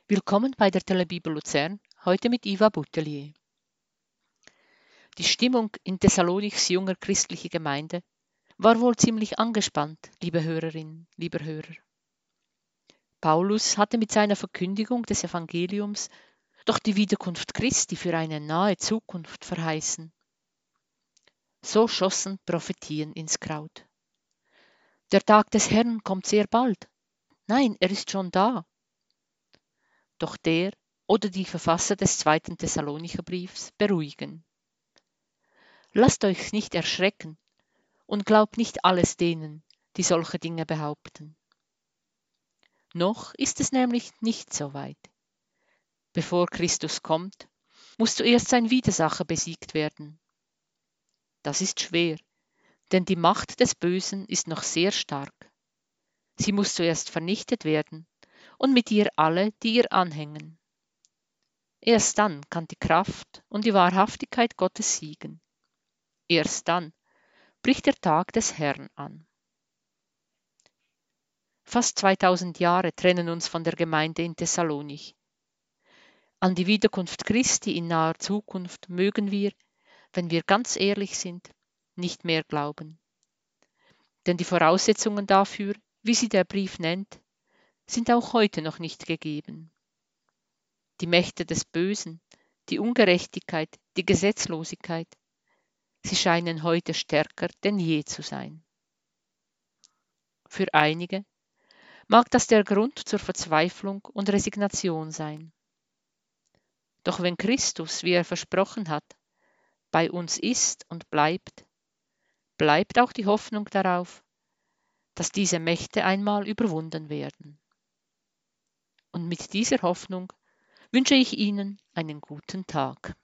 Willkommen bei der Telebibel Luzern, heute mit Iva Boutelier. Die Stimmung in Thessalonichs junger christlicher Gemeinde war wohl ziemlich angespannt, liebe Hörerinnen, lieber Hörer. Paulus hatte mit seiner Verkündigung des Evangeliums doch die Wiederkunft Christi für eine nahe Zukunft verheißen. So schossen Prophetien ins Kraut. Der Tag des Herrn kommt sehr bald. Nein, er ist schon da. Doch der oder die Verfasser des 2. Thessalonicher Briefs beruhigen. Lasst euch nicht erschrecken und glaubt nicht alles denen, die solche Dinge behaupten. Noch ist es nämlich nicht so weit. Bevor Christus kommt, muss zuerst sein Widersacher besiegt werden. Das ist schwer, denn die Macht des Bösen ist noch sehr stark. Sie muss zuerst vernichtet werden und mit ihr alle, die ihr anhängen. Erst dann kann die Kraft und die Wahrhaftigkeit Gottes siegen. Erst dann bricht der Tag des Herrn an. Fast 2000 Jahre trennen uns von der Gemeinde in Thessalonich. An die Wiederkunft Christi in naher Zukunft mögen wir, wenn wir ganz ehrlich sind, nicht mehr glauben. Denn die Voraussetzungen dafür, wie sie der Brief nennt, sind auch heute noch nicht gegeben. Die Mächte des Bösen, die Ungerechtigkeit, die Gesetzlosigkeit, sie scheinen heute stärker denn je zu sein. Für einige mag das der Grund zur Verzweiflung und Resignation sein. Doch wenn Christus, wie er versprochen hat, bei uns ist und bleibt, bleibt auch die Hoffnung darauf, dass diese Mächte einmal überwunden werden. Und mit dieser Hoffnung wünsche ich Ihnen einen guten Tag.